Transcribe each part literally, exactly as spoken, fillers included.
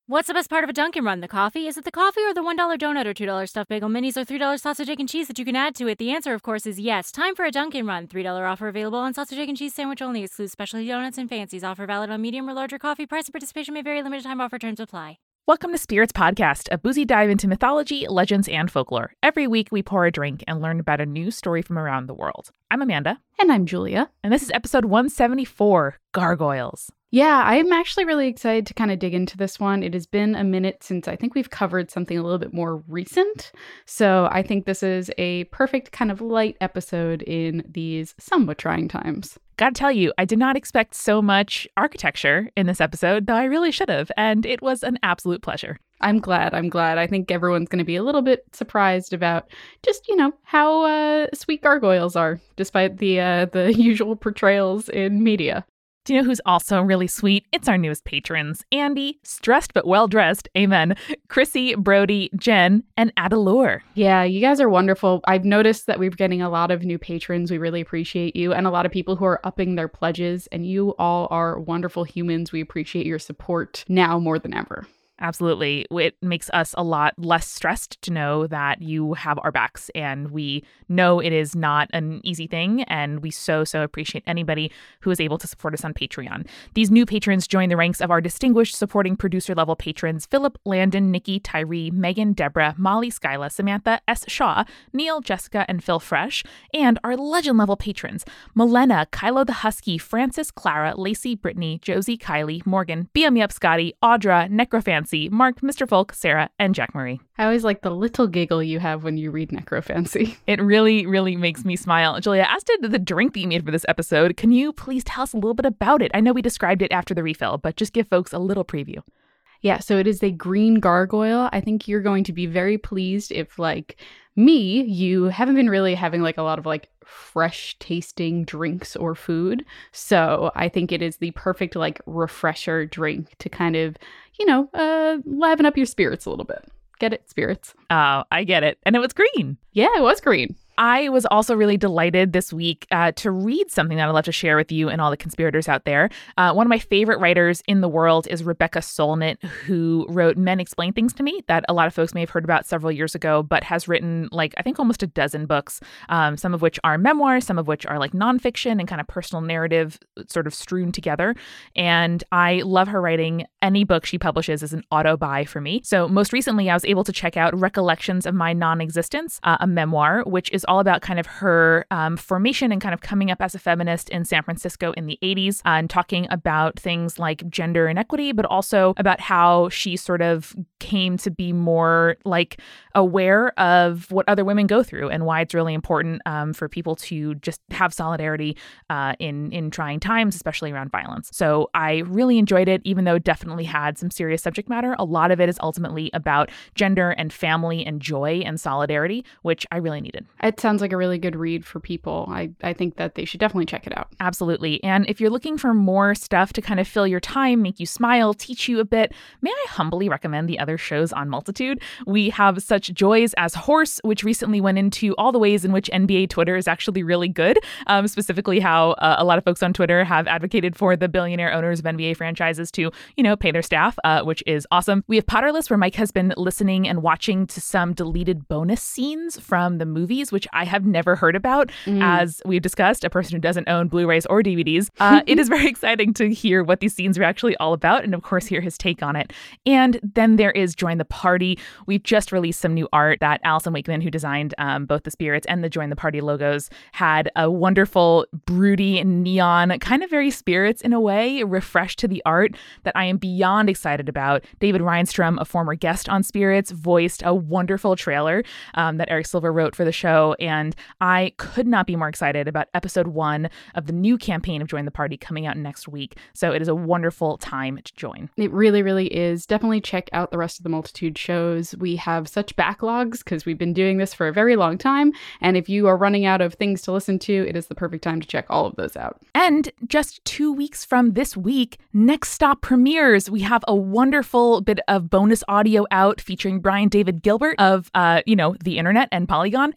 What's the best part of a Dunkin' Run? The coffee? Is it the coffee or the one dollar donut or two dollar stuffed bagel minis or three dollar sausage, egg, and cheese that you can add to it? The answer, of course, is yes. Time for a Dunkin' Run. three dollar offer available on sausage, egg, and cheese sandwich only. Excludes specialty donuts and fancies. Offer valid on medium or larger coffee. Price and participation may vary. Limited time offer. Terms apply. Welcome to Spirits Podcast, a boozy dive into mythology, legends, and folklore. Every week, we pour a drink and learn about a new story from around the world. I'm Amanda. And I'm Julia. And this is episode one seventy-four, Gargoyles. Yeah, I'm actually really excited to kind of dig into this one. It has been a minute since I think we've covered something a little bit more recent. So I think this is a perfect kind of light episode in these somewhat trying times. Gotta tell you, I did not expect so much architecture in this episode, though I really should have, and it was an absolute pleasure. I'm glad. I'm glad. I think everyone's going to be a little bit surprised about just, you know, how uh, sweet gargoyles are, despite the uh, the usual portrayals in media. Do you know who's also really sweet? It's our newest patrons, Andy, stressed but well-dressed, amen, Chrissy, Brody, Jen, and Adelure. Yeah, you guys are wonderful. I've noticed that we're getting a lot of new patrons. We really appreciate you, and a lot of people who are upping their pledges, and you all are wonderful humans. We appreciate your support now more than ever. Absolutely. It makes us a lot less stressed to know that you have our backs, and we know it is not an easy thing, and we so, so appreciate anybody who is able to support us on Patreon. These new patrons join the ranks of our distinguished supporting producer-level patrons, Philip, Landon, Nikki, Tyree, Megan, Deborah, Molly, Skyla, Samantha, S. Shaw, Neil, Jessica, and Phil Fresh, and our legend-level patrons, Milena, Kylo the Husky, Francis, Clara, Lacey, Brittany, Josie, Kylie, Morgan, B M E Up Scotty, Audra, Necrofancy, Mark, Mister Folk, Sarah, and Jack Marie. I always like the little giggle you have when you read Necrofancy. It really, really makes me smile. Julia, as to the drink that you made for this episode, can you please tell us a little bit about it? I know we described it after the refill, but just give folks a little preview. Yeah, so it is a green gargoyle. I think you're going to be very pleased if, like me, you haven't been really having like a lot of like fresh tasting drinks or food. So I think it is the perfect like refresher drink to kind of, you know, uh, liven up your spirits a little bit. Get it? Spirits. Oh, I get it. And it was green. Yeah, it was green. I was also really delighted this week uh, to read something that I'd love to share with you and all the conspirators out there. Uh, one of my favorite writers in the world is Rebecca Solnit, who wrote Men Explain Things to Me that a lot of folks may have heard about several years ago, but has written like, I think almost a dozen books, um, some of which are memoirs, some of which are like nonfiction and kind of personal narrative sort of strewn together. And I love her writing. Any book she publishes is an auto buy for me. So most recently, I was able to check out Recollections of My Non-Existence, uh, a memoir, which is all about kind of her um, formation and kind of coming up as a feminist in San Francisco in the eighties, uh, and talking about things like gender inequity, but also about how she sort of came to be more like aware of what other women go through and why it's really important um, for people to just have solidarity uh, in, in trying times, especially around violence. So I really enjoyed it, even though it definitely had some serious subject matter. A lot of it is ultimately about gender and family and joy and solidarity, which I really needed. It sounds like a really good read for people. I, I think that they should definitely check it out. Absolutely. And if you're looking for more stuff to kind of fill your time, make you smile, teach you a bit, may I humbly recommend the other shows on Multitude? We have such joys as Horse, which recently went into all the ways in which N B A Twitter is actually really good, um, specifically how uh, a lot of folks on Twitter have advocated for the billionaire owners of N B A franchises to, you know, pay their staff, uh, which is awesome. We have Potterless, where Mike has been listening and watching to some deleted bonus scenes from the movies, which I have never heard about. Mm. As we've discussed, a person who doesn't own Blu-rays or D V Ds. Uh, it is very exciting to hear what these scenes are actually all about, and of course, hear his take on it. And then there is Join the Party. We've just released some new art that Alison Wakeman, who designed um, both the Spirits and the Join the Party logos, had a wonderful, broody, neon, kind of very Spirits in a way, refresh to the art that I am beyond excited about. David Reinstrom, a former guest on Spirits, voiced a wonderful trailer um, that Eric Silver wrote for the show, and I could not be more excited about episode one of the new campaign of Join the Party coming out next week. So it is a wonderful time to join. It really, really is. Definitely check out the rest of the Multitude shows. We have such backlogs because we've been doing this for a very long time. And if you are running out of things to listen to, it is the perfect time to check all of those out. And just two weeks from this week, Next Stop premieres. We have a wonderful bit of bonus audio out featuring Brian David Gilbert of, uh, you know, the internet and Polygon. And if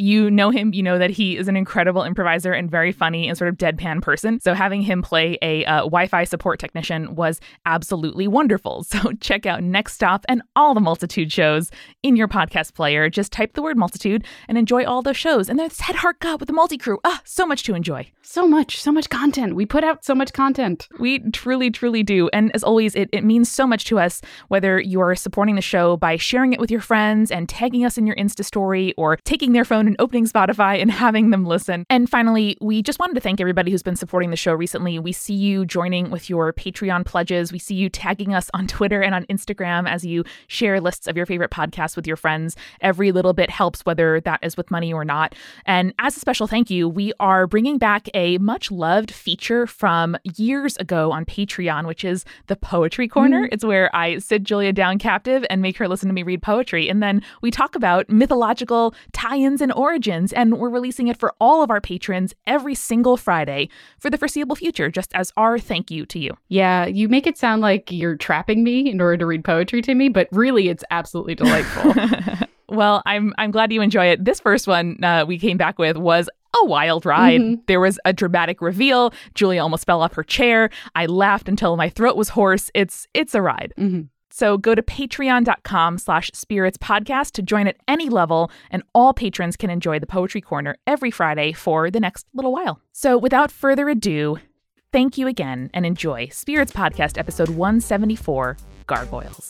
you know him, you know that he is an incredible improviser and very funny and sort of deadpan person. So having him play a uh, Wi-Fi support technician was absolutely wonderful. So check out Next Stop and all the Multitude shows in your podcast player. Just type the word Multitude and enjoy all those shows. And there's Head Heart Gut with the Multi-Crew. Ah, so much to enjoy. So much, so much content. We put out so much content. We truly, truly do. And as always, it, it means so much to us, whether you are supporting the show by sharing it with your friends and tagging us in your Insta story or taking their phone and opening Spotify and having them listen. And finally, we just wanted to thank everybody who's been supporting the show recently. We see you joining with your Patreon pledges. We see you tagging us on Twitter and on Instagram as you share lists of your favorite podcasts with your friends. Every little bit helps, whether that is with money or not. And as a special thank you, we are bringing back a much loved feature from years ago on Patreon, which is the Poetry Corner. Mm. It's where I sit Julia down captive and make her listen to me read poetry. And then we talk about mythological tie-ins and origins. And we're releasing it for all of our patrons every single Friday for the foreseeable future, just as our thank you to you. Yeah, you make it sound like you're trapping me in order to read poetry to me, but really it's absolutely delightful. Well, I'm I'm glad you enjoy it. This first one uh, we came back with was a wild ride. Mm-hmm. There was a dramatic reveal. Julia almost fell off her chair. I laughed until my throat was hoarse. It's it's a ride. Mm-hmm. So go to patreon.com slash spirits podcast to join at any level, and all patrons can enjoy the Poetry Corner every Friday for the next little while. So without further ado, thank you again and enjoy Spirits Podcast episode one seventy-four, Gargoyles.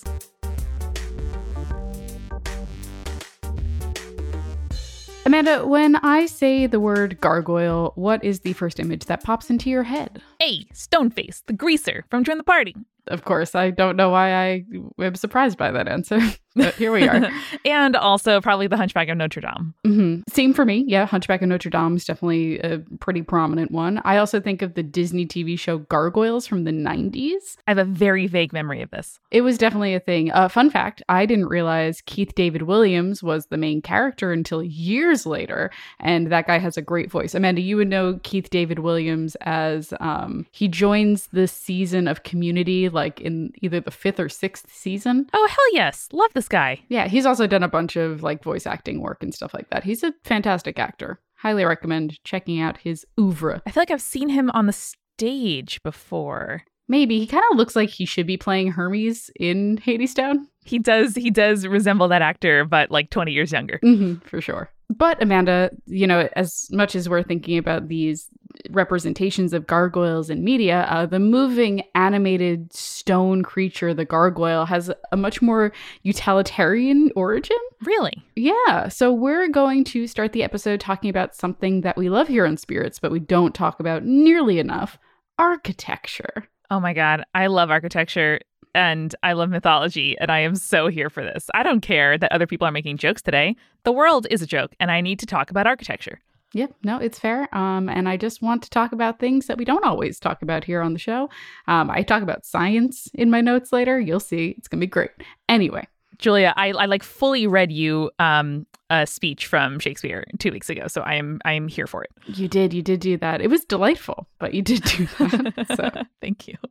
Amanda, when I say the word gargoyle, what is the first image that pops into your head? Hey, Stoneface, the greaser from Join the Party. Of course, I don't know why I am surprised by that answer, but here we are. And also probably the Hunchback of Notre Dame. Mm-hmm. Same for me. Yeah, Hunchback of Notre Dame is definitely a pretty prominent one. I also think of the Disney T V show Gargoyles from the nineties. I have a very vague memory of this. It was definitely a thing. Uh, fun fact, I didn't realize Keith David Williams was the main character until years later, and that guy has a great voice. Amanda, you would know Keith David Williams as um, he joins the season of Community, like in either the fifth or sixth season. Oh, hell yes. Love this guy. Yeah, he's also done a bunch of like voice acting work and stuff like that. He's a fantastic actor. Highly recommend checking out his oeuvre. I feel like I've seen him on the stage before. Maybe. He kind of looks like he should be playing Hermes in Hadestown. He does. He does resemble that actor, but like twenty years younger. Mm-hmm, for sure. But Amanda, you know, as much as we're thinking about these representations of gargoyles in media, uh, the moving animated stone creature, the gargoyle, has a much more utilitarian origin. Really? Yeah. So we're going to start the episode talking about something that we love here on Spirits, but we don't talk about nearly enough: architecture. Oh my God. I love architecture. And I love mythology, and I am so here for this. I don't care that other people are making jokes today. The world is a joke, and I need to talk about architecture. Yep, no, it's fair. Um, and I just want to talk about things that we don't always talk about here on the show. Um, I talk about science in my notes later. You'll see. It's going to be great. Anyway. Julia, I, I like fully read you um, a speech from Shakespeare two weeks ago, so I am I am here for it. You did. You did do that. It was delightful, but you did do that. So thank you.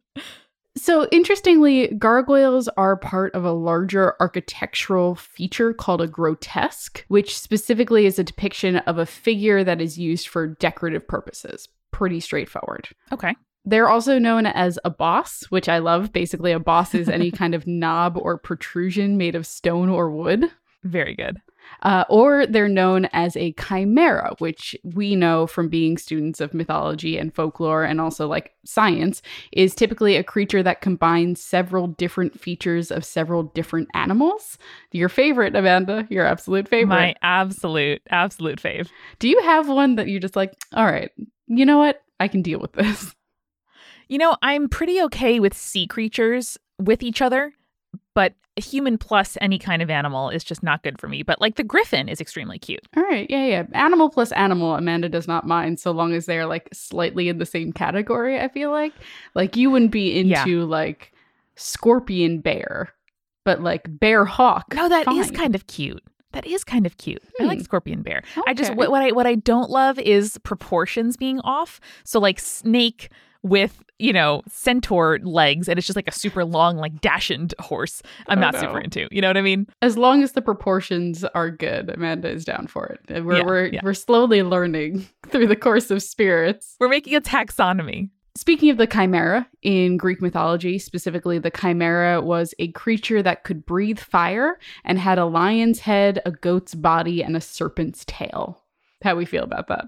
So interestingly, gargoyles are part of a larger architectural feature called a grotesque, which specifically is a depiction of a figure that is used for decorative purposes. Pretty straightforward. Okay. They're also known as a boss, which I love. Basically, a boss is any kind of knob or protrusion made of stone or wood. Very good. Uh, or they're known as a chimera, which we know from being students of mythology and folklore and also like science is typically a creature that combines several different features of several different animals. Your favorite, Amanda, your absolute favorite. My absolute, absolute fave. Do you have one that you're just like, all right, you know what? I can deal with this. You know, I'm pretty okay with sea creatures with each other, but a human plus any kind of animal is just not good for me. But like the griffin is extremely cute. All right. Yeah, yeah. Animal plus animal, Amanda does not mind so long as they're like slightly in the same category, I feel like. Like you wouldn't be into yeah. like scorpion bear, but like bear hawk. No, that fine. is kind of cute. That is kind of cute. Hmm. I like scorpion bear. Okay. I just, what, what I what I don't love is proportions being off. So like snake with, you know, centaur legs, and it's just like a super long, like dachshund horse. I'm Oh, not no. super into. You know what I mean? As long as the proportions are good, Amanda is down for it. We're Yeah, we're yeah. we're slowly learning through the course of spirits. We're making a taxonomy. Speaking of the chimera, in Greek mythology, specifically, the chimera was a creature that could breathe fire and had a lion's head, a goat's body, and a serpent's tail. How we feel about that?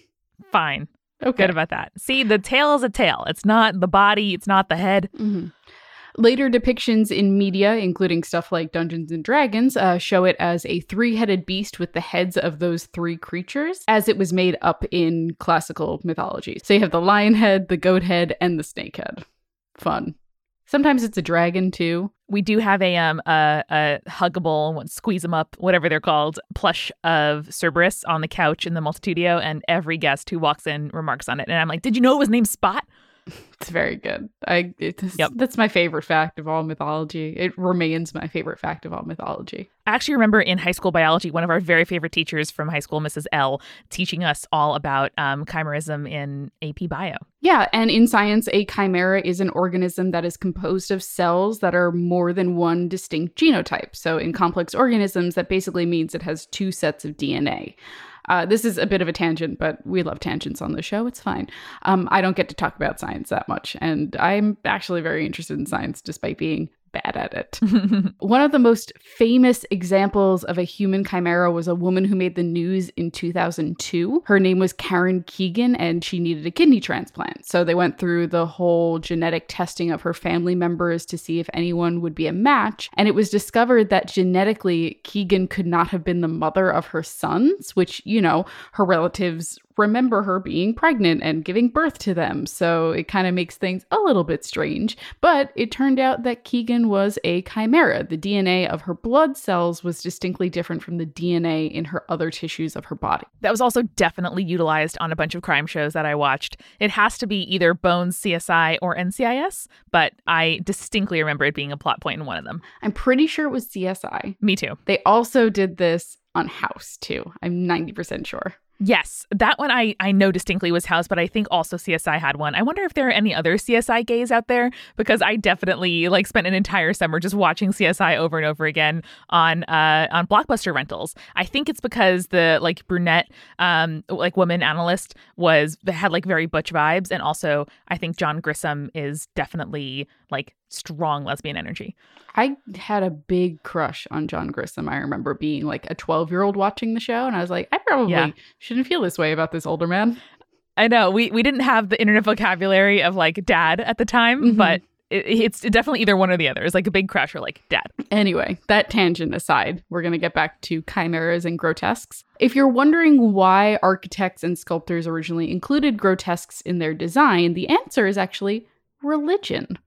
Fine. Okay. Good about that. See, the tail is a tail. It's not the body. It's not the head. Mhm. Later depictions in media, including stuff like Dungeons and Dragons, uh, show it as a three-headed beast with the heads of those three creatures, as it was made up in classical mythology. So you have the lion head, the goat head, and the snake head. Fun. Sometimes it's a dragon, too. We do have a um a, a huggable, what, squeeze 'em up, whatever they're called, plush of Cerberus on the couch in the Multitudio, and every guest who walks in remarks on it. And I'm like, did you know it was named Spot? It's very good. I it's, Yep. That's my favorite fact of all mythology. It remains my favorite fact of all mythology. I actually remember in high school biology, one of our very favorite teachers from high school, Missus L, teaching us all about um, chimerism in A P Bio. Yeah, and in science, a chimera is an organism that is composed of cells that are more than one distinct genotype. So in complex organisms, that basically means it has two sets of D N A. Uh, this is a bit of a tangent, but we love tangents on the show. It's fine. Um, I don't get to talk about science that much, and I'm actually very interested in science despite being bad at it. One of the most famous examples of a human chimera was a woman who made the news in two thousand two. Her name was Karen Keegan, and she needed a kidney transplant. So they went through the whole genetic testing of her family members to see if anyone would be a match. And it was discovered that genetically, Keegan could not have been the mother of her sons, which, you know, her relatives remember her being pregnant and giving birth to them. So it kind of makes things a little bit strange. But it turned out that Keegan was a chimera. The D N A of her blood cells was distinctly different from the D N A in her other tissues of her body. That was also definitely utilized on a bunch of crime shows that I watched. It has to be either Bones, C S I, or N C I S, but I distinctly remember it being a plot point in one of them. I'm pretty sure it was C S I. Me too. They also did this on House, too. I'm ninety percent sure. Yes, that one I, I know distinctly was House, but I think also C S I had one. I wonder if there are any other C S I gays out there, because I definitely like spent an entire summer just watching C S I over and over again on uh on Blockbuster rentals. I think it's because the like brunette um like woman analyst was had like very butch vibes, and also I think John Grissom is definitely like strong lesbian energy. I had a big crush on John Grissom. I remember being like a twelve-year-old watching the show, and I was like, I probably Yeah. shouldn't feel this way about this older man. I know we we didn't have the internet vocabulary of like dad at the time, Mhm. but it, it's definitely either one or the other. It's like a big crush or like dad. Anyway, that tangent aside, we're going to get back to chimeras and grotesques. If you're wondering why architects and sculptors originally included grotesques in their design, the answer is actually religion.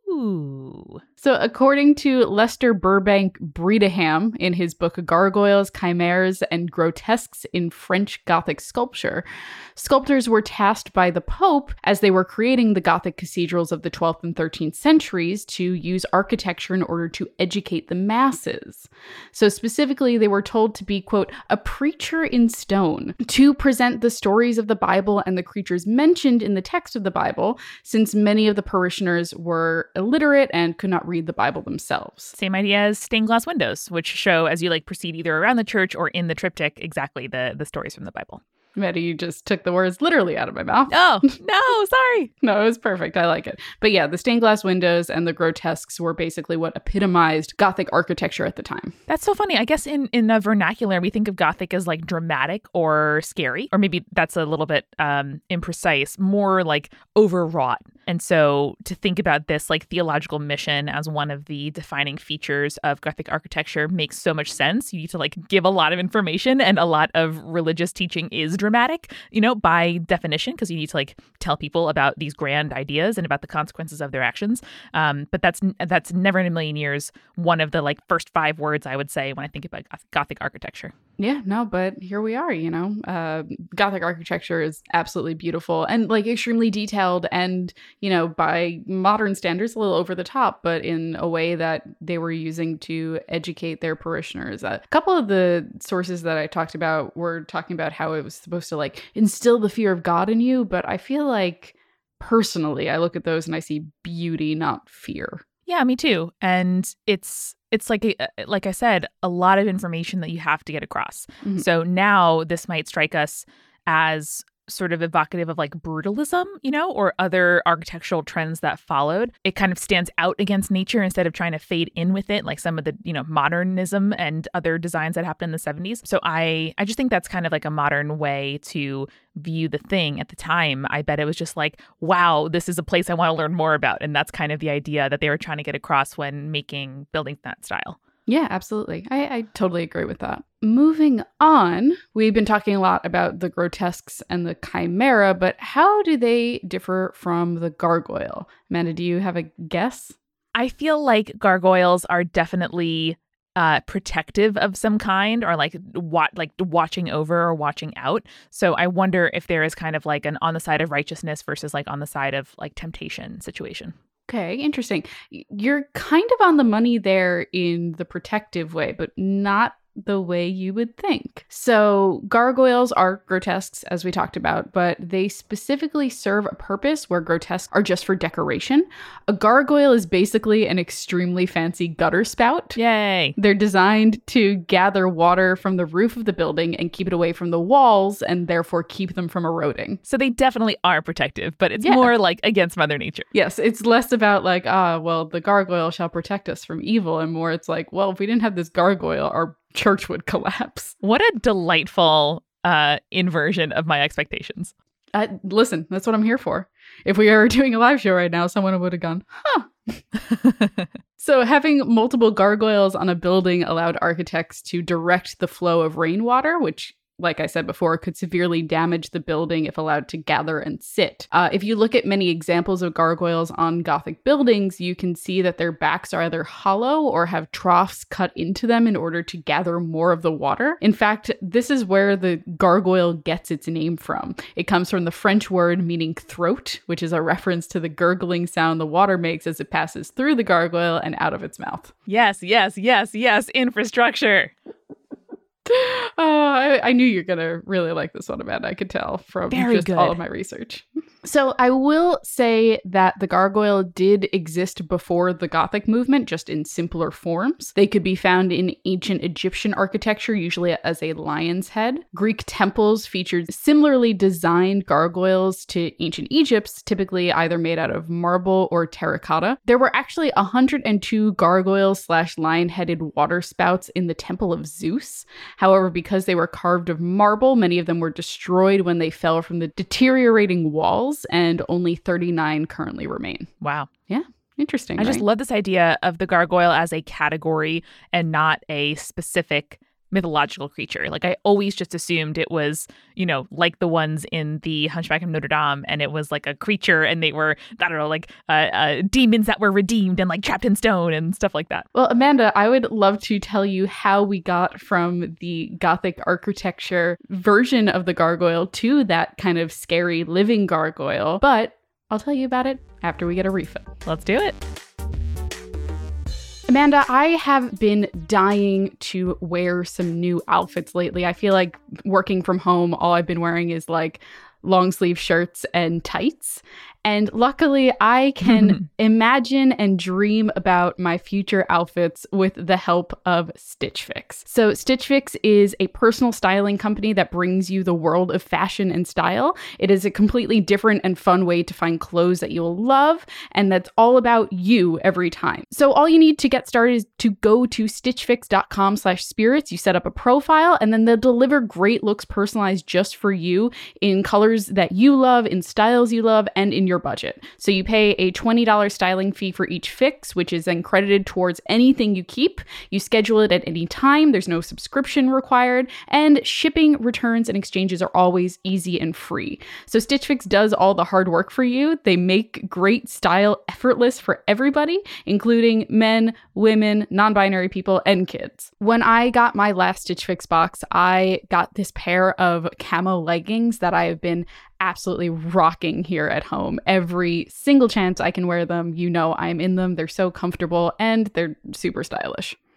Ooh. So according to Lester Burbank Bredeham in his book Gargoyles, Chimeras, and Grotesques in French Gothic Sculpture, sculptors were tasked by the Pope, as they were creating the Gothic cathedrals of the twelfth and thirteenth centuries, to use architecture in order to educate the masses. So specifically, they were told to be, quote, a preacher in stone, to present the stories of the Bible and the creatures mentioned in the text of the Bible, since many of the parishioners were illiterate and could not read the Bible themselves. Same idea as stained glass windows, which show as you like proceed either around the church or in the triptych exactly the the stories from the Bible. Maddie, you just took the words literally out of my mouth. Oh, no, sorry. No, it was perfect. I like it. But yeah, the stained glass windows and the grotesques were basically what epitomized Gothic architecture at the time. That's so funny. I guess in, in the vernacular, we think of Gothic as like dramatic or scary, or maybe that's a little bit um, imprecise, more like overwrought. And so to think about this like theological mission as one of the defining features of Gothic architecture makes so much sense. You need to like give a lot of information, and a lot of religious teaching is dramatic, you know, by definition, because you need to like tell people about these grand ideas and about the consequences of their actions. Um, but that's that's never in a million years one of the like first five words I would say when I think about Gothic architecture. Yeah, no, but here we are, you know. Uh, Gothic architecture is absolutely beautiful and like extremely detailed and, you know, by modern standards, a little over the top, but in a way that they were using to educate their parishioners. Uh, a couple of the sources that I talked about were talking about how it was supposed to like instill the fear of God in you, but I feel like personally, I look at those and I see beauty, not fear. Yeah, me too. And it's it's like a, like I said, a lot of information that you have to get across. Mm-hmm. So now this might strike us as sort of evocative of like brutalism, you know, or other architectural trends that followed. It kind of stands out against nature instead of trying to fade in with it, like some of the, you know, modernism and other designs that happened in the seventies. So I, I just think that's kind of like a modern way to view the thing at the time. I bet it was just like, wow, this is a place I want to learn more about. And that's kind of the idea that they were trying to get across when making buildings in that style. Yeah, absolutely. I, I totally agree with that. Moving on, we've been talking a lot about the grotesques and the chimera, but how do they differ from the gargoyle? Amanda, do you have a guess? I feel like gargoyles are definitely uh, protective of some kind, or like what, like watching over or watching out. So I wonder if there is kind of like an on the side of righteousness versus like on the side of like temptation situation. Okay, interesting. You're kind of on the money there in the protective way, but not the way you would think. So gargoyles are grotesques, as we talked about, but they specifically serve a purpose where grotesques are just for decoration. A gargoyle is basically an extremely fancy gutter spout. Yay! They're designed to gather water from the roof of the building and keep it away from the walls and therefore keep them from eroding. So they definitely are protective, but it's Yeah. more like against Mother Nature. Yes, it's less about like, ah, well, the gargoyle shall protect us from evil, and more it's like, well, if we didn't have this gargoyle, our church would collapse. What a delightful uh, inversion of my expectations. Uh, listen, that's what I'm here for. If we were doing a live show right now, someone would have gone, huh. So having multiple gargoyles on a building allowed architects to direct the flow of rainwater, which, like I said before, could severely damage the building if allowed to gather and sit. Uh, if you look at many examples of gargoyles on Gothic buildings, you can see that their backs are either hollow or have troughs cut into them in order to gather more of the water. In fact, this is where the gargoyle gets its name from. It comes from the French word meaning throat, which is a reference to the gurgling sound the water makes as it passes through the gargoyle and out of its mouth. Yes, yes, yes, yes, infrastructure. Oh, I, I knew you're going to really like this one, Amanda. I could tell from Very just good. all of my research. So I will say that the gargoyle did exist before the Gothic movement, just in simpler forms. They could be found in ancient Egyptian architecture, usually as a lion's head. Greek temples featured similarly designed gargoyles to ancient Egypt's, typically either made out of marble or terracotta. There were actually one hundred two gargoyles slash lion-headed water spouts in the Temple of Zeus. However, because they were carved of marble, many of them were destroyed when they fell from the deteriorating walls, and only thirty-nine currently remain. Wow. Yeah, interesting. I right? just love this idea of the gargoyle as a category and not a specific mythological creature. Like I always just assumed it was, you know, like the ones in the Hunchback of Notre Dame, and it was like a creature and they were, I don't know, like uh, uh, demons that were redeemed and like trapped in stone and stuff like that. Well, Amanda, I would love to tell you how we got from the Gothic architecture version of the gargoyle to that kind of scary living gargoyle, but I'll tell you about it after we get a refill. Let's do it. Amanda, I have been dying to wear some new outfits lately. I feel like working from home, all I've been wearing is like long sleeve shirts and tights. And luckily, I can imagine and dream about my future outfits with the help of Stitch Fix. So Stitch Fix is a personal styling company that brings you the world of fashion and style. It is a completely different and fun way to find clothes that you'll love, and that's all about you every time. So all you need to get started is to go to stitchfix.com slash spirits. You set up a profile, and then they'll deliver great looks personalized just for you in colors that you love, in styles you love, and in your budget. So you pay a twenty dollars styling fee for each fix, which is then credited towards anything you keep. You schedule it at any time. There's no subscription required, and shipping, returns, and exchanges are always easy and free. So Stitch Fix does all the hard work for you. They make great style effortless for everybody, including men, women, non-binary people, and kids. When I got my last Stitch Fix box, I got this pair of camo leggings that I have been absolutely rocking here at home. Every single chance I can wear them, you know I'm in them. They're so comfortable and they're super stylish.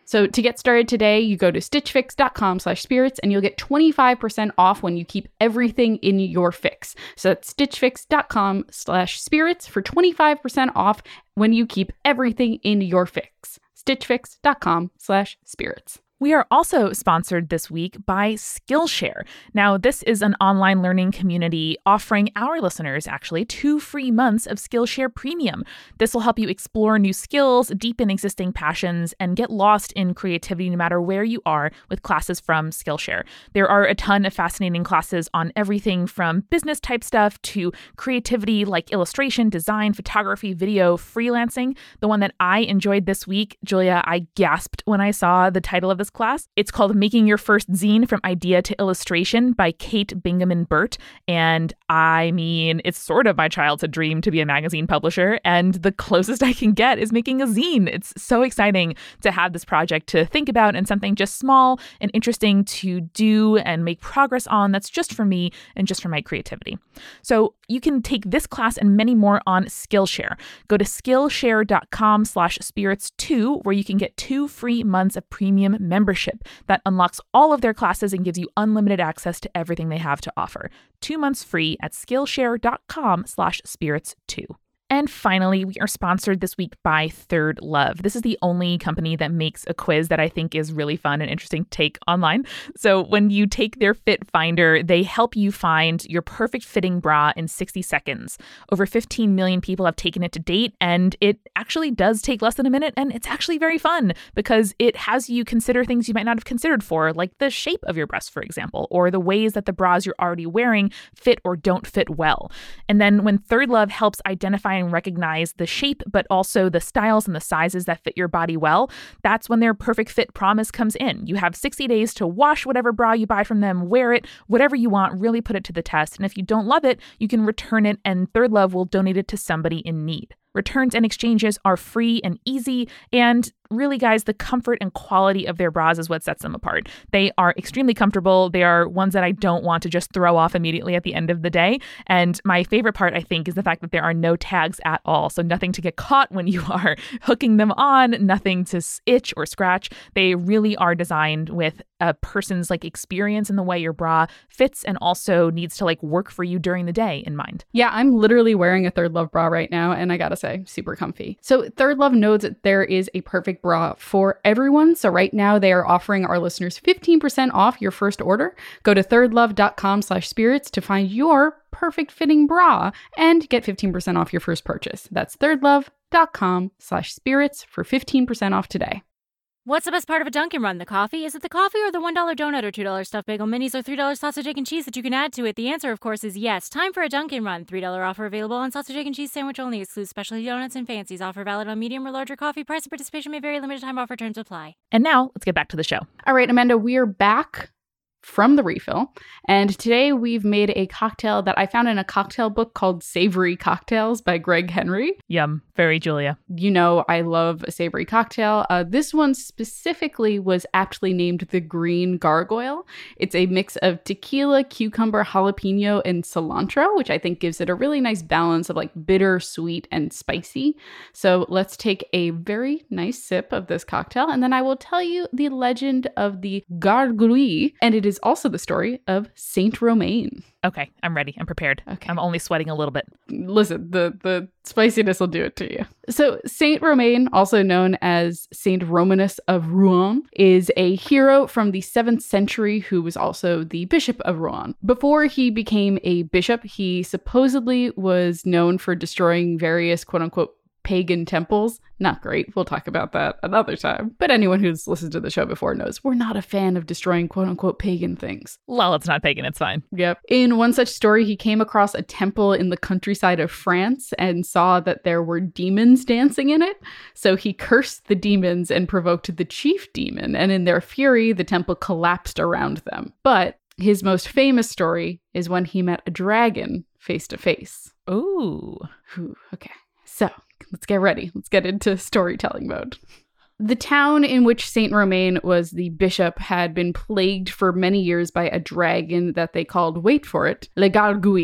So to get started today, you go to stitchfix.com slash spirits and you'll get twenty-five percent off when you keep everything in your fix. So that's stitchfix.com slash spirits for twenty-five percent off when you keep everything in your fix. stitchfix.com slash spirits. We are also sponsored this week by Skillshare. Now, this is an online learning community offering our listeners actually two free months of Skillshare Premium. This will help you explore new skills, deepen existing passions, and get lost in creativity no matter where you are with classes from Skillshare. There are a ton of fascinating classes on everything from business type stuff to creativity like illustration, design, photography, video, freelancing. The one that I enjoyed this week, Julia, I gasped when I saw the title of this class. It's called Making Your First Zine from Idea to Illustration by Kate Bingaman-Burt. And I mean, it's sort of my childhood dream to be a magazine publisher. And the closest I can get is making a zine. It's so exciting to have this project to think about and something just small and interesting to do and make progress on that's just for me and just for my creativity. So you can take this class and many more on Skillshare. Go to skillshare.com slash spirits two, where you can get two free months of premium membership that unlocks all of their classes and gives you unlimited access to everything they have to offer. Two months free at skillshare.com slash spirits two. And finally, we are sponsored this week by Third Love. This is the only company that makes a quiz that I think is really fun and interesting to take online. So when you take their Fit Finder, they help you find your perfect fitting bra in sixty seconds. Over fifteen million people have taken it to date, and it actually does take less than a minute, and it's actually very fun because it has you consider things you might not have considered for, like the shape of your breast, for example, or the ways that the bras you're already wearing fit or don't fit well. And then when Third Love helps identify and recognize the shape, but also the styles and the sizes that fit your body well, that's when their perfect fit promise comes in. You have sixty days to wash whatever bra you buy from them, wear it, whatever you want, really put it to the test. And if you don't love it, you can return it and Third Love will donate it to somebody in need. Returns and exchanges are free and easy, and really, guys, the comfort and quality of their bras is what sets them apart. They are extremely comfortable. They are ones that I don't want to just throw off immediately at the end of the day. And my favorite part, I think, is the fact that there are no tags at all. So nothing to get caught when you are hooking them on, nothing to itch or scratch. They really are designed with a person's like experience in the way your bra fits and also needs to like work for you during the day in mind. Yeah, I'm literally wearing a Third Love bra right now, and I gotta say, super comfy. So Third Love knows that there is a perfect bra for everyone. So right now they are offering our listeners fifteen percent off your first order. Go to thirdlove.com slash spirits to find your perfect fitting bra and get fifteen percent off your first purchase. That's thirdlove.com slash spirits for fifteen percent off today. What's the best part of a Dunkin' Run? The coffee? Is it the coffee or the one dollar donut or two dollar stuffed bagel minis or three dollar sausage, egg, and cheese that you can add to it? The answer, of course, is yes. Time for a Dunkin' Run. three dollar offer available on sausage, egg, and cheese sandwich only. Excludes specialty donuts and fancies. Offer valid on medium or larger coffee. Price and participation may vary. Limited time offer. Terms apply. And now, let's get back to the show. All right, Amanda, we are back from the refill. And today we've made a cocktail that I found in a cocktail book called Savory Cocktails by Greg Henry. Yum. Very Julia. You know, I love a savory cocktail. Uh, this one specifically was aptly named the Green Gargoyle. It's a mix of tequila, cucumber, jalapeno, and cilantro, which I think gives it a really nice balance of like bitter, sweet, and spicy. So let's take a very nice sip of this cocktail, and then I will tell you the legend of the Gargouille, and it is also the story of Saint Romain. Okay, I'm ready. I'm prepared. Okay. I'm only sweating a little bit. Listen, the, the spiciness will do it to you. So Saint Romain, also known as Saint Romanus of Rouen, is a hero from the seventh century who was also the Bishop of Rouen. Before he became a bishop, he supposedly was known for destroying various quote-unquote pagan temples. Not great. We'll talk about that another time. But anyone who's listened to the show before knows we're not a fan of destroying quote-unquote pagan things. Well, it's not pagan. It's fine. Yep. In one such story, he came across a temple in the countryside of France and saw that there were demons dancing in it. So he cursed the demons and provoked the chief demon. And in their fury, the temple collapsed around them. But his most famous story is when he met a dragon face to face. Ooh. Ooh. Okay. So let's get ready. Let's get into storytelling mode. The town in which Saint Romain was the bishop had been plagued for many years by a dragon that they called, wait for it, Le Gargouille.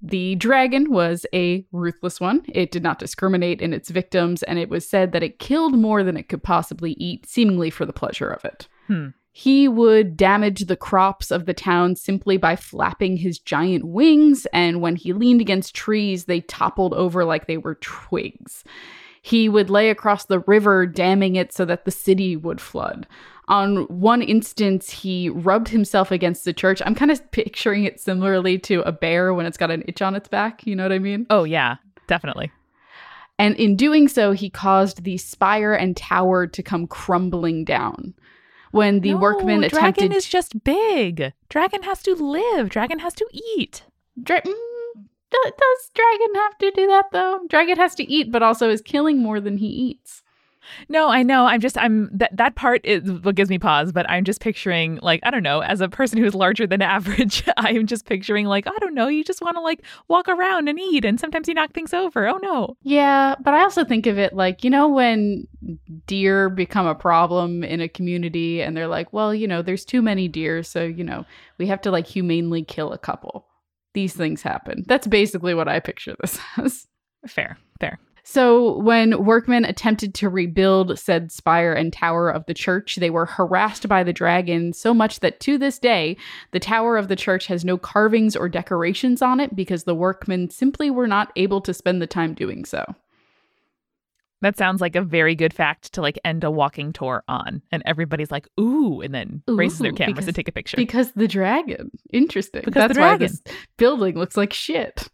The dragon was a ruthless one. It did not discriminate in its victims, and it was said that it killed more than it could possibly eat, seemingly for the pleasure of it. Hmm. He would damage the crops of the town simply by flapping his giant wings, and when he leaned against trees, they toppled over like they were twigs. He would lay across the river, damming it so that the city would flood. On one instance, he rubbed himself against the church. I'm kind of picturing it similarly to a bear when it's got an itch on its back. You know what I mean? Oh, yeah, definitely. And in doing so, he caused the spire and tower to come crumbling down. When the no, workmen attempted... Dragon is just big. Dragon has to live. Dragon has to eat. Dra- mm, does Dragon have to do that, though? Dragon has to eat, but also is killing more than he eats. No, I know. I'm just, I'm, that, that part is what gives me pause, but I'm just picturing, like, I don't know, as a person who is larger than average, I'm just picturing, like, I don't know, you just want to, like, walk around and eat, and sometimes you knock things over. Oh, no. Yeah, but I also think of it like, you know, when deer become a problem in a community, and they're like, well, you know, there's too many deer, so, you know, we have to, like, humanely kill a couple. These things happen. That's basically what I picture this as. Fair, fair. So when workmen attempted to rebuild said spire and tower of the church, they were harassed by the dragon so much that to this day, the tower of the church has no carvings or decorations on it because the workmen simply were not able to spend the time doing so. That sounds like a very good fact to like end a walking tour on. And everybody's like, ooh, and then Ooh, raises their cameras because, to take a picture. Because the dragon. Interesting. Because That's the dragon. why this building looks like shit.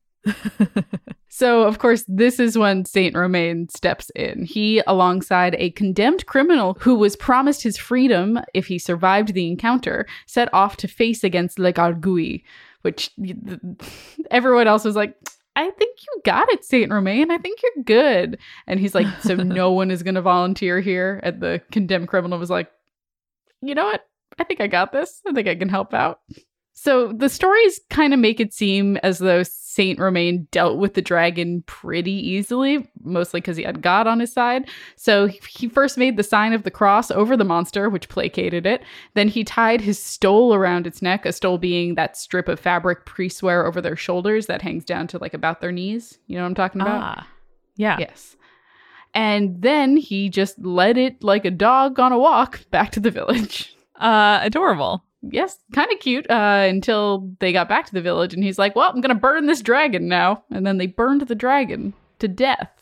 So, of course, this is when Saint Romain steps in. He, alongside a condemned criminal who was promised his freedom if he survived the encounter, set off to face against Le Gargouille, which everyone else was like, I think you got it, Saint Romain. I think you're good. And he's like, so no one is going to volunteer here? And the condemned criminal was like, you know what? I think I got this. I think I can help out. So the stories kind of make it seem as though Saint Romain dealt with the dragon pretty easily, mostly because he had God on his side. So he first made the sign of the cross over the monster, which placated it. Then he tied his stole around its neck, a stole being that strip of fabric priests wear over their shoulders that hangs down to like about their knees. You know what I'm talking about? Ah, yeah. Yes. And then he just led it like a dog on a walk back to the village. Uh, adorable. Yes, kind of cute, uh, until they got back to the village, and he's like, well, I'm going to burn this dragon now. And then they burned the dragon to death.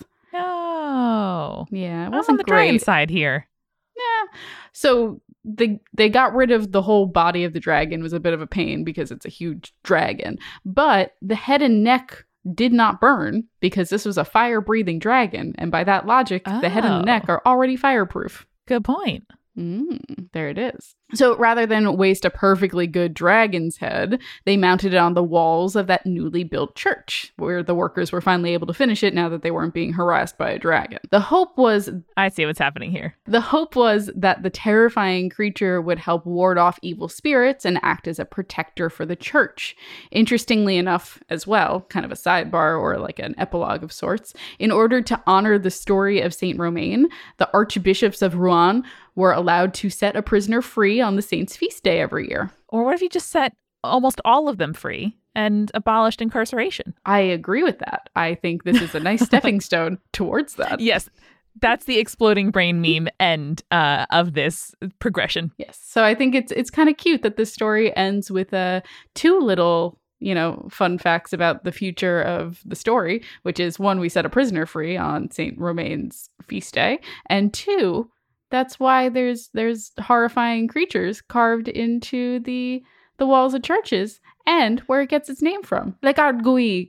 No. Yeah, it I'm wasn't on the great. dragon side here. Yeah. So they, they got rid of the whole body of the dragon. It was a bit of a pain because it's a huge dragon. But the head and neck did not burn because this was a fire-breathing dragon. And by that logic, oh. the head and the neck are already fireproof. Good point. Mm, there it is. So rather than waste a perfectly good dragon's head, they mounted it on the walls of that newly built church, where the workers were finally able to finish it now that they weren't being harassed by a dragon. The hope was... I see what's happening here. The hope was that the terrifying creature would help ward off evil spirits and act as a protector for the church. Interestingly enough, as well, kind of a sidebar or like an epilogue of sorts, in order to honor the story of Saint Romain, the archbishops of Rouen were allowed to set a prisoner free on the saint's feast day every year. Or what if you just set almost all of them free and abolished incarceration? I agree with that. I think this is a nice stepping stone towards that. Yes, that's the exploding brain meme end uh, of this progression. Yes. So I think it's it's kind of cute that this story ends with uh, two little, you know, fun facts about the future of the story, which is one, we set a prisoner free on Saint Romain's feast day, and two, that's why there's there's horrifying creatures carved into the the walls of churches and where it gets its name from. Le Gargouille.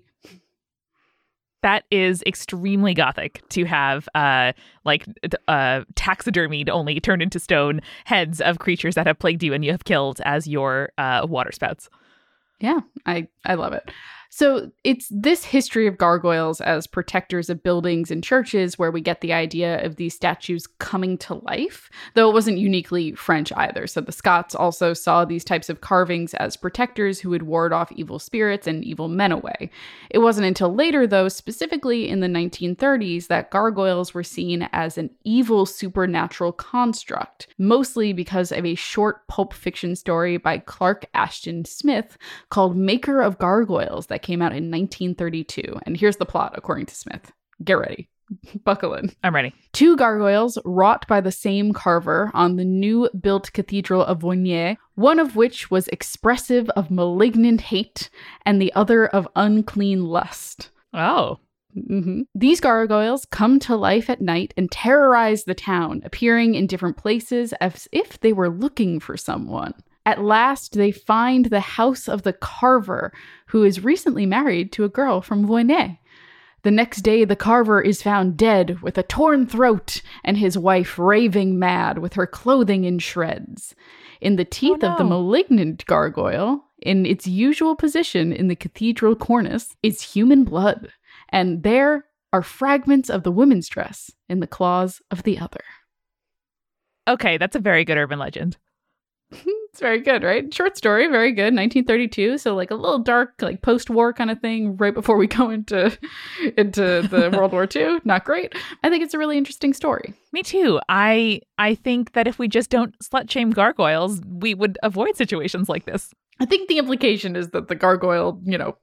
That is extremely gothic to have uh like uh taxidermied, only turned into stone heads of creatures that have plagued you and you have killed as your uh water spouts. Yeah, I, I love it. So it's this history of gargoyles as protectors of buildings and churches where we get the idea of these statues coming to life, though it wasn't uniquely French either. So the Scots also saw these types of carvings as protectors who would ward off evil spirits and evil men away. It wasn't until later, though, specifically in the nineteen thirties, that gargoyles were seen as an evil supernatural construct, mostly because of a short pulp fiction story by Clark Ashton Smith called Maker of Gargoyles that came out in nineteen thirty-two. And here's the plot, according to Smith. Get ready. Buckle in. I'm ready. Two gargoyles wrought by the same carver on the new built Cathedral of Voignier, one of which was expressive of malignant hate and the other of unclean lust. Oh. Mm-hmm. These gargoyles come to life at night and terrorize the town, appearing in different places as if they were looking for someone. At last, they find the house of the carver, who is recently married to a girl from Voignier. The next day, the carver is found dead with a torn throat and his wife raving mad with her clothing in shreds. In the teeth Oh, no. of the malignant gargoyle, in its usual position in the cathedral cornice, is human blood. And there are fragments of the women's dress in the claws of the other. Okay, that's a very good urban legend. It's very good, right? Short story, very good. nineteen thirty-two, so like a little dark, like post-war kind of thing right before we go into into the World War Two. Not great. I think it's a really interesting story. Me too. I I think that if we just don't slut shame gargoyles, we would avoid situations like this. I think the implication is that the gargoyle, you know,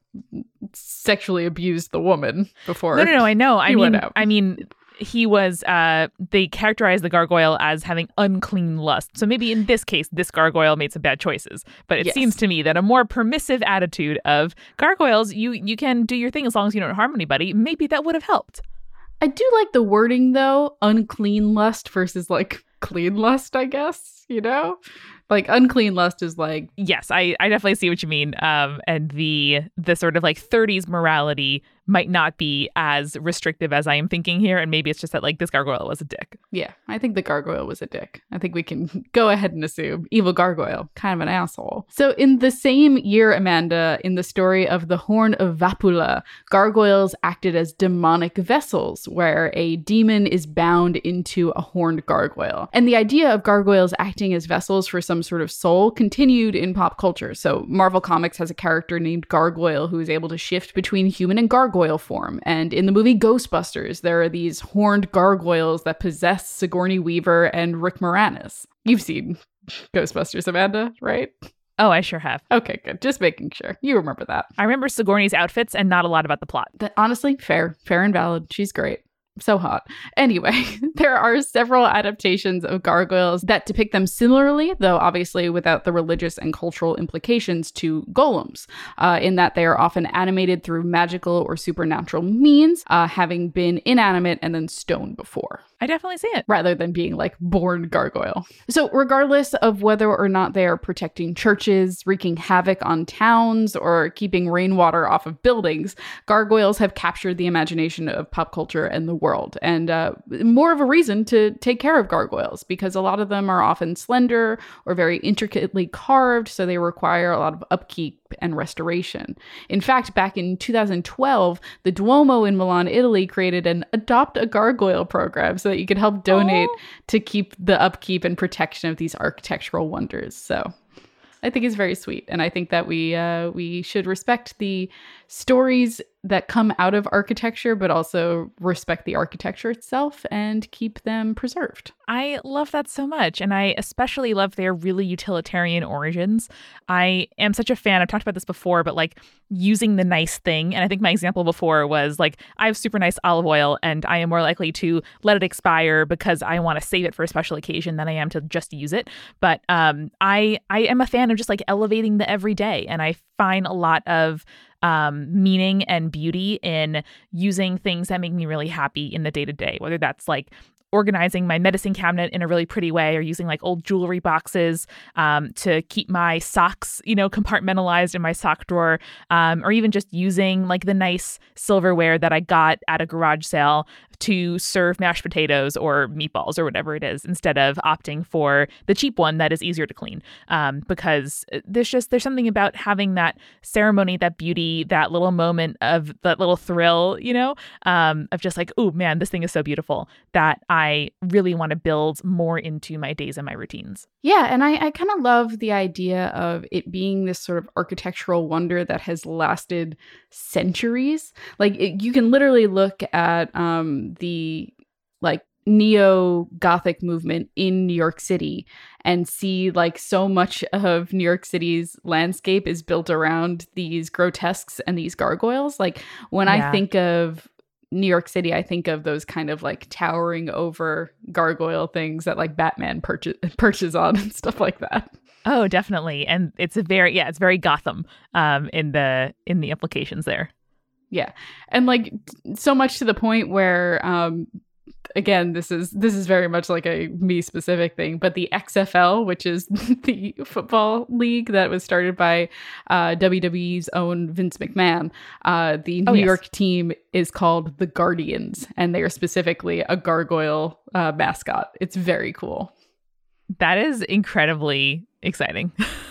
sexually abused the woman before. No, no, no. I know. I he mean, went out. I mean, he was. Uh, they characterized the gargoyle as having unclean lust. So maybe in this case, this gargoyle made some bad choices. But it Yes. seems to me that a more permissive attitude of gargoyles, you you can do your thing as long as you don't harm anybody. Maybe that would have helped. I do like the wording though, unclean lust versus like clean lust, I guess, you know? Like unclean lust is like, Yes, I, I definitely see what you mean. Um, and the the sort of like thirties morality might not be as restrictive as I am thinking here. And maybe it's just that like this gargoyle was a dick. yeah, I think the gargoyle was a dick. I think we can go ahead and assume evil gargoyle, kind of an asshole. So in the same year, Amanda, in the story of the Horn of Vapula, gargoyles acted as demonic vessels where a demon is bound into a horned gargoyle. And the idea of gargoyles acting as vessels for some sort of soul continued in pop culture. So Marvel Comics has a character named Gargoyle who is able to shift between human and gargoyle form. And in the movie Ghostbusters, there are these horned gargoyles that possess Sigourney Weaver and Rick Moranis. You've seen Ghostbusters, Amanda, right? Oh, I sure have. Okay, good. Just making sure. You remember that. I remember Sigourney's outfits and not a lot about the plot. That honestly, fair. Fair and valid. She's great. So hot. Anyway, there are several adaptations of gargoyles that depict them similarly, though obviously without the religious and cultural implications to golems, uh, in that they are often animated through magical or supernatural means, uh, having been inanimate and then stone before, I definitely see it. rather than being like born gargoyle. So regardless of whether or not they are protecting churches, wreaking havoc on towns, or keeping rainwater off of buildings, gargoyles have captured the imagination of pop culture and the world. And uh, more of a reason to take care of gargoyles, because a lot of them are often slender or very intricately carved, so they require a lot of upkeep and restoration. In fact, back in two thousand twelve, the Duomo in Milan, Italy created an Adopt a Gargoyle program so that you could help donate Oh. to keep the upkeep and protection of these architectural wonders. So I think it's very sweet. And I think that we uh, we should respect the stories that come out of architecture, but also respect the architecture itself and keep them preserved. I love that so much. And I especially love their really utilitarian origins. I am such a fan. I've talked about this before, but like using the nice thing. And I think my example before was like, I have super nice olive oil and I am more likely to let it expire because I want to save it for a special occasion than I am to just use it. But um, I, I am a fan of just like elevating the everyday. And I find a lot of um, meaning and beauty in using things that make me really happy in the day to day, whether that's like organizing my medicine cabinet in a really pretty way or using like old jewelry boxes um, to keep my socks, you know, compartmentalized in my sock drawer, um, or even just using like the nice silverware that I got at a garage sale to serve mashed potatoes or meatballs or whatever it is, instead of opting for the cheap one that is easier to clean. Um, because there's just, there's something about having that ceremony, that beauty, that little moment of that little thrill, you know, um, of just like, oh man, this thing is so beautiful, that I really want to build more into my days and my routines. Yeah, and I, I kind of love the idea of it being this sort of architectural wonder that has lasted centuries. Like it, you can literally look at um, the like neo-Gothic movement in New York City and see like so much of New York City's landscape is built around these grotesques and these gargoyles. Like when yeah. I think of New York City, I think of those kind of like towering over gargoyle things that like Batman perches, perches on and stuff like that. Oh, definitely. And it's a very, yeah, it's very Gotham um, in the in the implications there. Yeah. And like so much to the point where, um, again, this is this is very much like a me specific thing, but the X F L, which is the football league that was started by uh, W W E's own Vince McMahon, uh, the New oh, yes. York team is called the Guardians, and they are specifically a gargoyle uh, mascot. It's very cool. That is incredibly exciting.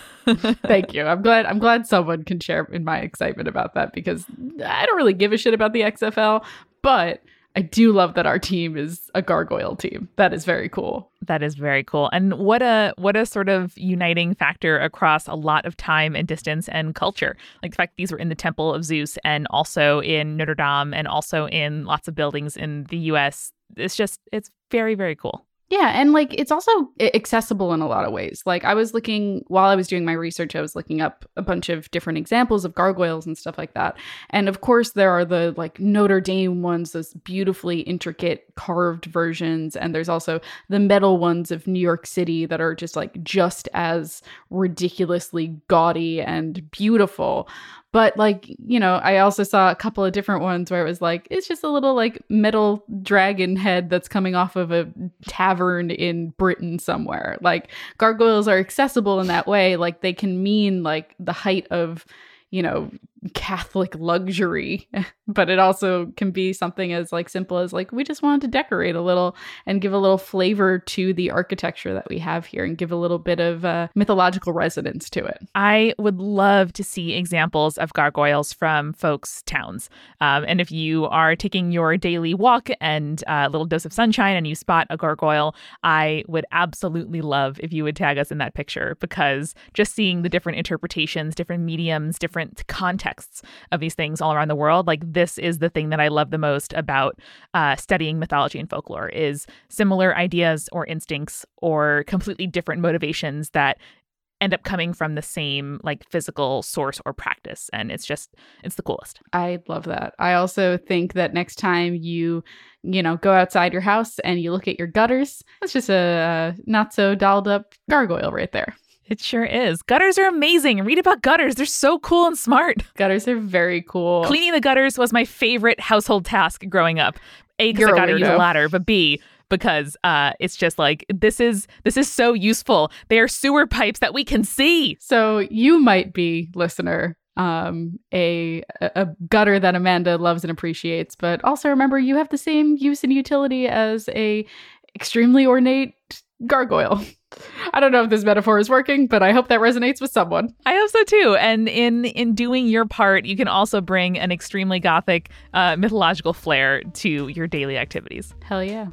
Thank you. I'm glad I'm glad someone can share in my excitement about that, because I don't really give a shit about the X F L, but I do love that our team is a gargoyle team. That is very cool. That is very cool. And what a what a sort of uniting factor across a lot of time and distance and culture. Like the fact that these were in the Temple of Zeus and also in Notre Dame and also in lots of buildings in the U S. It's just, it's very, very cool. Yeah, and like it's also accessible in a lot of ways. Like I was looking, while I was doing my research, I was looking up a bunch of different examples of gargoyles and stuff like that. And of course, there are the like Notre Dame ones, those beautifully intricate carved versions. And there's also the metal ones of New York City that are just like just as ridiculously gaudy and beautiful. But like, you know, I also saw a couple of different ones where it was like, it's just a little like metal dragon head that's coming off of a tavern in Britain somewhere. Like gargoyles are accessible in that way. Like they can mean like the height of, you know, Catholic luxury, but it also can be something as like simple as like, we just wanted to decorate a little and give a little flavor to the architecture that we have here and give a little bit of uh, mythological resonance to it. I would love to see examples of gargoyles from folks' towns. Um, and if you are taking your daily walk and uh, a little dose of sunshine and you spot a gargoyle, I would absolutely love if you would tag us in that picture, because just seeing the different interpretations, different mediums, different contexts of these things all around the world, like this is the thing that I love the most about uh, studying mythology and folklore, is similar ideas or instincts or completely different motivations that end up coming from the same like physical source or practice. And it's just, it's the coolest. I love that. I also think that next time you, you know, go outside your house and you look at your gutters, that's just a not so dolled up gargoyle right there. It sure is. Gutters are amazing. Read about gutters. They're so cool and smart. Gutters are very cool. Cleaning the gutters was my favorite household task growing up. A, because I got to use a ladder, but B, because uh, it's just like, this is this is so useful. They are sewer pipes that we can see. So you might be, listener, um, a, a gutter that Amanda loves and appreciates, but also remember you have the same use and utility as a extremely ornate gargoyle. I don't know if this metaphor is working, but I hope that resonates with someone. I hope so too. And in in doing your part, you can also bring an extremely gothic uh, mythological flair to your daily activities. Hell yeah.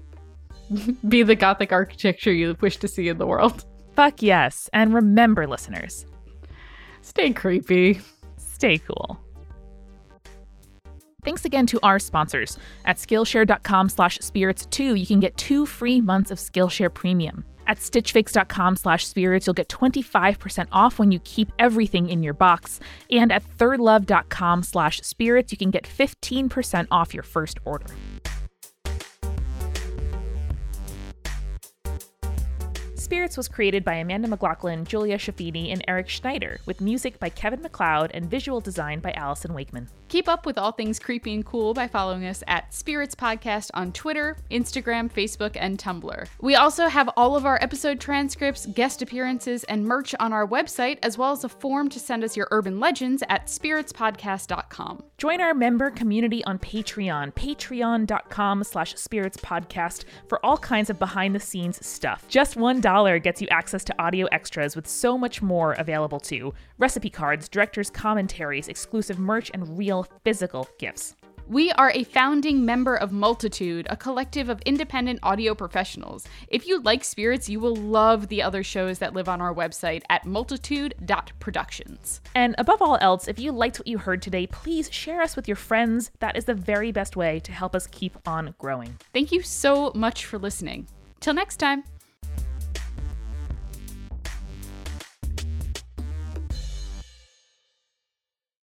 Be the gothic architecture you wish to see in the world. Fuck yes. And remember, listeners, stay creepy. Stay cool. Thanks again to our sponsors. At Skillshare.com slash spirits two, you can get two free months of Skillshare Premium. At StitchFix.com slash spirits, you'll get twenty-five percent off when you keep everything in your box. And at ThirdLove.com slash spirits, you can get fifteen percent off your first order. Spirits was created by Amanda McLaughlin, Julia Shafini, and Eric Schneider, with music by Kevin MacLeod and visual design by Allison Wakeman. Keep up with all things creepy and cool by following us at Spirits Podcast on Twitter, Instagram, Facebook, and Tumblr. We also have all of our episode transcripts, guest appearances, and merch on our website, as well as a form to send us your urban legends at spirits podcast dot com. Join our member community on Patreon, patreon.com slash spirits podcast, for all kinds of behind-the-scenes stuff. Just one dollar gets you access to audio extras with so much more available too. Recipe cards, director's commentaries, exclusive merch, and real physical gifts. We are a founding member of Multitude, a collective of independent audio professionals. If you like spirits, you will love the other shows that live on our website at multitude dot productions. And above all else, if you liked what you heard today, please share us with your friends. That is the very best way to help us keep on growing. Thank you so much for listening. Till next time.